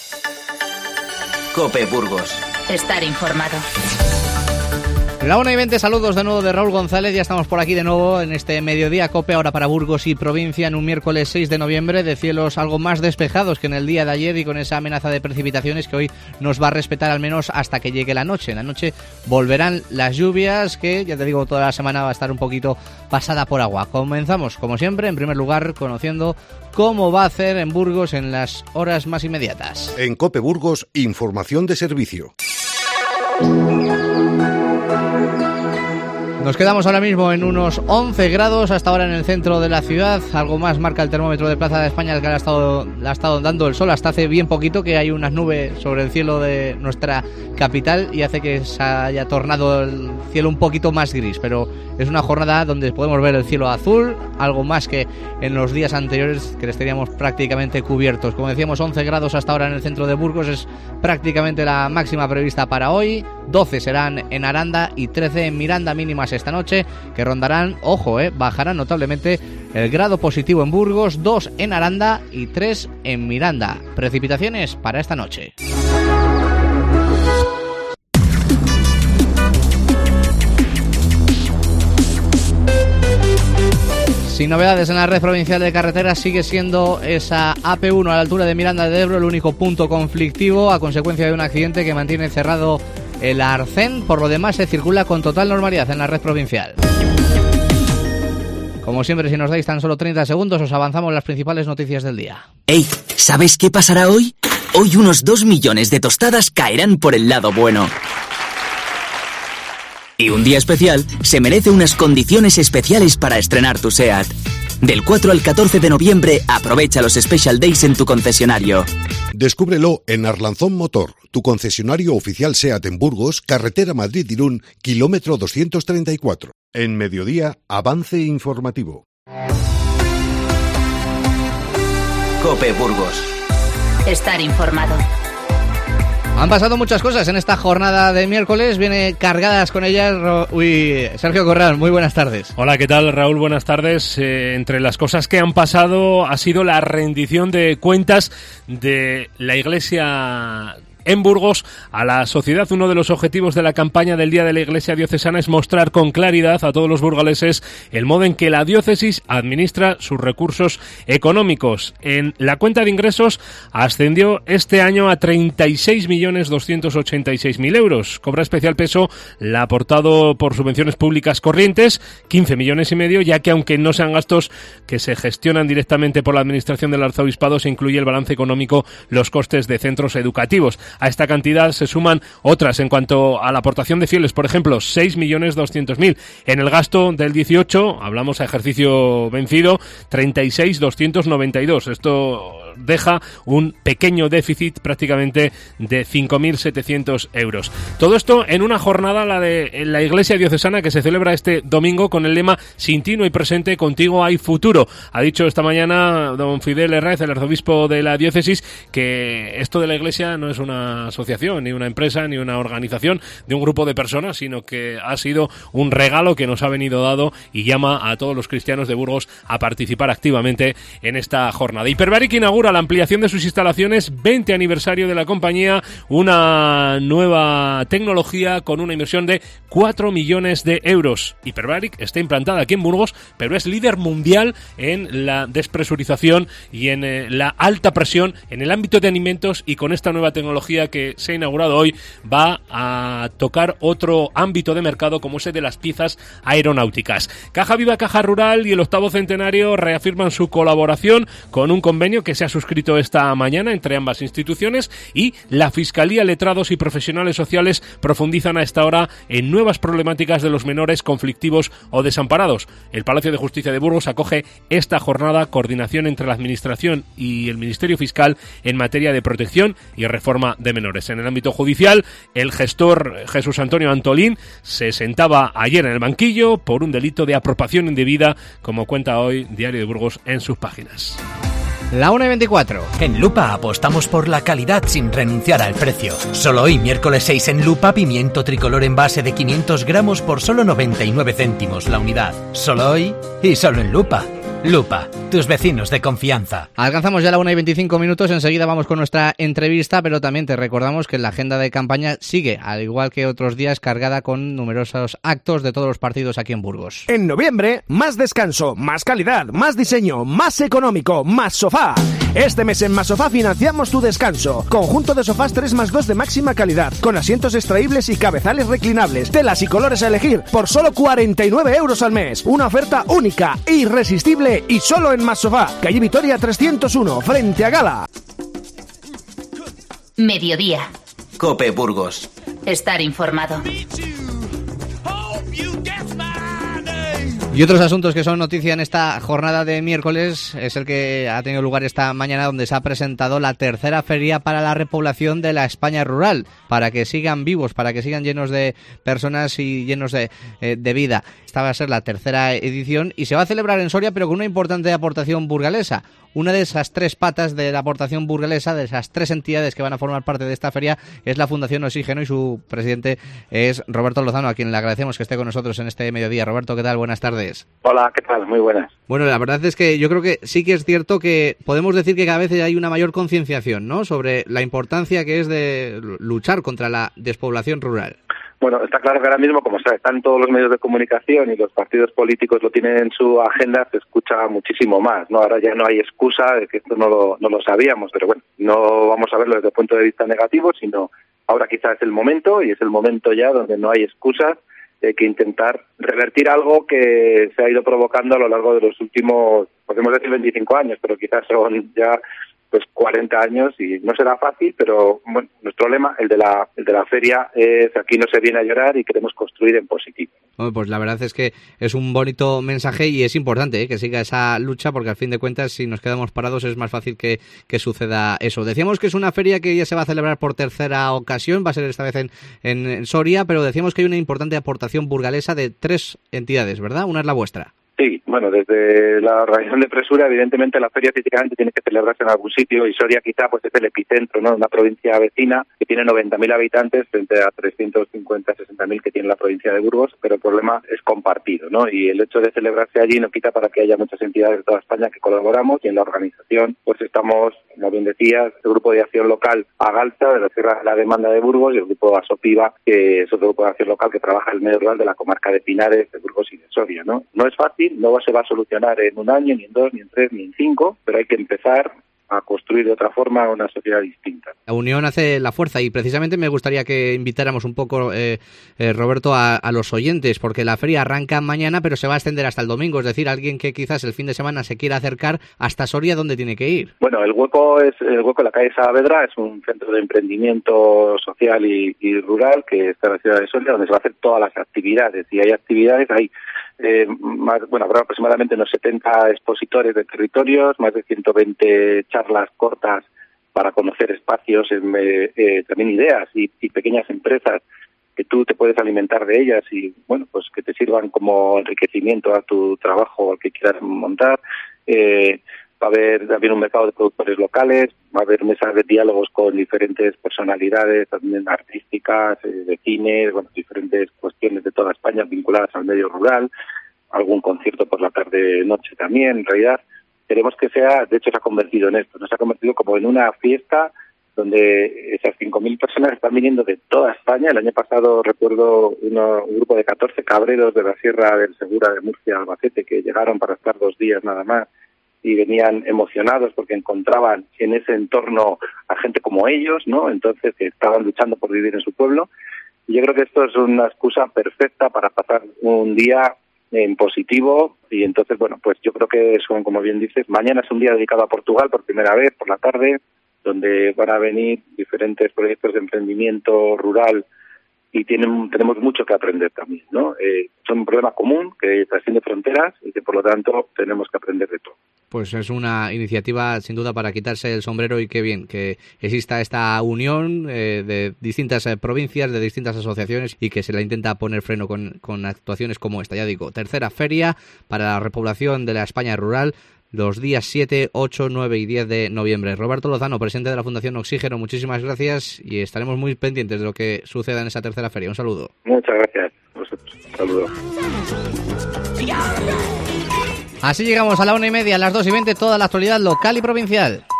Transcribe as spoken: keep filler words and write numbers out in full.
COPE Burgos. Estar informado. La una y veinte, saludos de nuevo de Raúl González. Ya estamos por aquí de nuevo en este mediodía COPE, ahora para Burgos y provincia, en un miércoles seis de noviembre, de cielos algo más despejados que en el día de ayer y con esa amenaza de precipitaciones que hoy nos va a respetar al menos hasta que llegue la noche. En la noche volverán las lluvias, que ya te digo, toda la semana va a estar un poquito pasada por agua. Comenzamos, como siempre, en primer lugar, conociendo cómo va a hacer en Burgos en las horas más inmediatas. En COPE Burgos, información de servicio. Nos quedamos ahora mismo en unos once grados hasta ahora en el centro de la ciudad. Algo más marca el termómetro de Plaza de España, que le ha estado, le ha estado dando el sol hasta hace bien poquito, que hay unas nubes sobre el cielo de nuestra capital y hace que se haya tornado el cielo un poquito más gris. Pero es una jornada donde podemos ver el cielo azul, algo más que en los días anteriores, que les teníamos prácticamente cubiertos. Como decíamos, once grados hasta ahora en el centro de Burgos, es prácticamente la máxima prevista para hoy. doce serán en Aranda y trece en Miranda, mínimas esta noche, que rondarán, ojo, eh, bajarán notablemente el grado positivo en Burgos, dos en Aranda y tres en Miranda. Precipitaciones para esta noche. Sin novedades en la red provincial de carreteras, sigue siendo esa A P uno a la altura de Miranda de Ebro el único punto conflictivo a consecuencia de un accidente que mantiene cerrado el Arcén. Por lo demás, se circula con total normalidad en la red provincial. Como siempre, si nos dais tan solo treinta segundos, os avanzamos las principales noticias del día. Ey, ¿sabes qué pasará hoy? Hoy unos dos millones de tostadas caerán por el lado bueno. Y un día especial se merece unas condiciones especiales para estrenar tu SEAT. Del cuatro al catorce de noviembre, aprovecha los Special Days en tu concesionario. Descúbrelo en Arlanzón Motor, tu concesionario oficial SEAT en Burgos, carretera Madrid-Irún, kilómetro doscientos treinta y cuatro. En mediodía, avance informativo. COPE Burgos. Estar informado. Han pasado muchas cosas en esta jornada de miércoles, viene cargadas con ellas. Uy, Sergio Corral, muy buenas tardes. Hola, ¿qué tal, Raúl? Buenas tardes. Eh, entre las cosas que han pasado ha sido la rendición de cuentas de la Iglesia en Burgos a la sociedad. Uno de los objetivos de la campaña del Día de la Iglesia Diocesana es mostrar con claridad a todos los burgaleses el modo en que la diócesis administra sus recursos económicos. En la cuenta de ingresos ascendió este año a treinta y seis millones doscientos ochenta y seis mil euros. Cobra especial peso la aportado por subvenciones públicas corrientes, quince millones y medio, ya que aunque no sean gastos que se gestionan directamente por la administración del arzobispado, se incluye el balance económico los costes de centros educativos. A esta cantidad se suman otras en cuanto a la aportación de fieles, por ejemplo, seis millones doscientos mil. En el gasto del dieciocho, hablamos a ejercicio vencido, treinta y seis mil doscientos noventa y dos. Esto deja un pequeño déficit prácticamente de cinco mil setecientos euros. Todo esto en una jornada, la de la Iglesia Diocesana, que se celebra este domingo con el lema "Sin ti no hay presente, contigo hay futuro". Ha dicho esta mañana don Fidel Herráez, el arzobispo de la diócesis, que esto de la Iglesia no es una asociación, ni una empresa, ni una organización de un grupo de personas, sino que ha sido un regalo que nos ha venido dado, y llama a todos los cristianos de Burgos a participar activamente en esta jornada. Hiperbaric inaugura la ampliación de sus instalaciones, veinte aniversario de la compañía, una nueva tecnología con una inversión de cuatro millones de euros. Hiperbaric está implantada aquí en Burgos, pero es líder mundial en la despresurización y en eh, la alta presión en el ámbito de alimentos, y con esta nueva tecnología que se ha inaugurado hoy va a tocar otro ámbito de mercado como ese de las piezas aeronáuticas. Caja Viva, Caja Rural y el octavo centenario reafirman su colaboración con un convenio que se ha suscrito esta mañana entre ambas instituciones, y la Fiscalía, letrados y profesionales sociales profundizan a esta hora en nuevas problemáticas de los menores conflictivos o desamparados. El Palacio de Justicia de Burgos acoge esta jornada coordinación entre la Administración y el Ministerio Fiscal en materia de protección y reforma de menores. En el ámbito judicial, el gestor Jesús Antonio Antolín se sentaba ayer en el banquillo por un delito de apropiación indebida, como cuenta hoy Diario de Burgos en sus páginas. La una y veinticuatro. En Lupa apostamos por la calidad sin renunciar al precio. Solo hoy, miércoles seis, en Lupa, pimiento tricolor en base de quinientos gramos por solo noventa y nueve céntimos la unidad. Solo hoy y solo en Lupa. Lupa, tus vecinos de confianza. Alcanzamos ya la una y veinticinco minutos, enseguida vamos con nuestra entrevista, pero también te recordamos que la agenda de campaña sigue, al igual que otros días, cargada con numerosos actos de todos los partidos aquí en Burgos. En noviembre, más descanso, más calidad, más diseño, más económico, más sofá. Este mes en Más Sofá financiamos tu descanso. Conjunto de sofás tres más dos de máxima calidad, con asientos extraíbles y cabezales reclinables, telas y colores a elegir, por solo cuarenta y nueve euros al mes. Una oferta única, irresistible y solo en Más Sofá. Calle Vitoria trescientos uno, frente a Gala. Mediodía. COPE Burgos. Estar informado. Y otros asuntos que son noticia en esta jornada de miércoles es el que ha tenido lugar esta mañana, donde se ha presentado la tercera feria para la repoblación de la España rural, para que sigan vivos, para que sigan llenos de personas y llenos de, eh, de vida. Esta va a ser la tercera edición y se va a celebrar en Soria, pero con una importante aportación burgalesa. Una de esas tres patas de la aportación burgalesa, de esas tres entidades que van a formar parte de esta feria, es la Fundación Oxígeno, y su presidente es Roberto Lozano, a quien le agradecemos que esté con nosotros en este mediodía. Roberto, ¿qué tal? Buenas tardes. Hola, ¿qué tal? Muy buenas. Bueno, la verdad es que yo creo que sí que es cierto que podemos decir que cada vez hay una mayor concienciación, ¿no?, sobre la importancia que es de luchar contra la despoblación rural. Bueno, está claro que ahora mismo, como están todos los medios de comunicación y los partidos políticos lo tienen en su agenda, se escucha muchísimo más, ¿no? Ahora ya no hay excusa de que esto no lo, no lo sabíamos, pero bueno, no vamos a verlo desde el punto de vista negativo, sino ahora quizás es el momento, y es el momento ya donde no hay excusas. Hay que intentar revertir algo que se ha ido provocando a lo largo de los últimos, podemos decir veinticinco años, pero quizás son ya pues cuarenta años, y no será fácil, pero bueno, nuestro lema, el de la el de la feria, es aquí no se viene a llorar y queremos construir en positivo. Bueno, pues la verdad es que es un bonito mensaje y es importante, ¿eh?, que siga esa lucha, porque al fin de cuentas, si nos quedamos parados es más fácil que, que suceda eso. Decíamos que es una feria que ya se va a celebrar por tercera ocasión, va a ser esta vez en, en Soria, pero decíamos que hay una importante aportación burgalesa de tres entidades, ¿verdad? Una es la vuestra. Sí, bueno, desde la organización de Presura, evidentemente la feria físicamente tiene que celebrarse en algún sitio, y Soria quizá pues es el epicentro, ¿no?, una provincia vecina que tiene noventa mil habitantes frente a trescientos cincuenta, sesenta mil que tiene la provincia de Burgos, pero el problema es compartido, ¿no? Y el hecho de celebrarse allí no quita para que haya muchas entidades de toda España que colaboramos, y en la organización pues estamos, como bien decías, el Grupo de Acción Local Agalza, de la Sierra de la Demanda de Burgos, y el Grupo Asopiva, que es otro grupo de acción local que trabaja en el medio rural de la comarca de Pinares, de Burgos y de Soria, ¿no? No es fácil, no se va a solucionar en un año, ni en dos, ni en tres, ni en cinco, pero hay que empezar a construir de otra forma una sociedad distinta. La unión hace la fuerza, y precisamente me gustaría que invitáramos un poco, eh, eh, Roberto, a, a los oyentes, porque la feria arranca mañana, pero se va a extender hasta el domingo, es decir, alguien que quizás el fin de semana se quiera acercar hasta Soria, ¿dónde tiene que ir? Bueno, el hueco es el hueco de la calle Saavedra, es un centro de emprendimiento social y, y rural que está en la ciudad de Soria, donde se va a hacer todas las actividades, y hay actividades, hay Eh, más, bueno, habrá aproximadamente unos setenta expositores de territorios, más de ciento veinte charlas cortas para conocer espacios, eh, eh, también ideas y, y pequeñas empresas que tú te puedes alimentar de ellas y, bueno, pues que te sirvan como enriquecimiento a tu trabajo al que quieras montar. Eh, va a haber también un mercado de productores locales, va a haber mesas de diálogos con diferentes personalidades, también artísticas, eh, de cine, bueno, diferentes cuestiones de toda España vinculadas al medio rural, algún concierto por la tarde-noche también. En realidad, queremos que sea, de hecho se ha convertido en esto, ¿no? Se ha convertido como en una fiesta donde esas cinco mil personas están viniendo de toda España. El año pasado recuerdo uno, un grupo de catorce cabreros de la Sierra del Segura de Murcia, Albacete, que llegaron para estar dos días nada más, y venían emocionados porque encontraban en ese entorno a gente como ellos, ¿no? Entonces, que estaban luchando por vivir en su pueblo. Y yo creo que esto es una excusa perfecta para pasar un día en positivo. Y entonces, bueno, pues yo creo que son, como bien dices, mañana es un día dedicado a Portugal por primera vez, por la tarde, donde van a venir diferentes proyectos de emprendimiento rural, y tienen, tenemos mucho que aprender también, ¿no? Eh, son un problema común que trasciende fronteras y que, por lo tanto, tenemos que aprender de todo. Pues es una iniciativa, sin duda, para quitarse el sombrero, y qué bien que exista esta unión eh, de distintas eh, provincias, de distintas asociaciones, y que se la intenta poner freno con, con actuaciones como esta. Ya digo, tercera feria para la repoblación de la España rural, los días siete, ocho, nueve y diez de noviembre. Roberto Lozano, presidente de la Fundación Oxígeno, muchísimas gracias, y estaremos muy pendientes de lo que suceda en esa tercera feria. Un saludo. Muchas gracias. Un saludo. Así llegamos a la una y media, a las dos y veinte, toda la actualidad local y provincial.